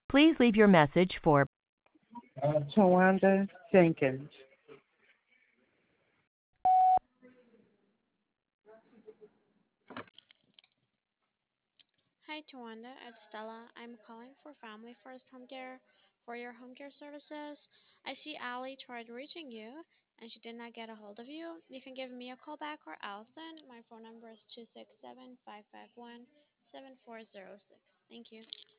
Please leave your message for Tawanda Jenkins. Hi, Tawanda. It's Stella. I'm calling for Family First Home Care for your home care services. I see Ali tried reaching you and she did not get a hold of you. You can give me a call back or Allison. My phone number is 267 551 7406. Thank you.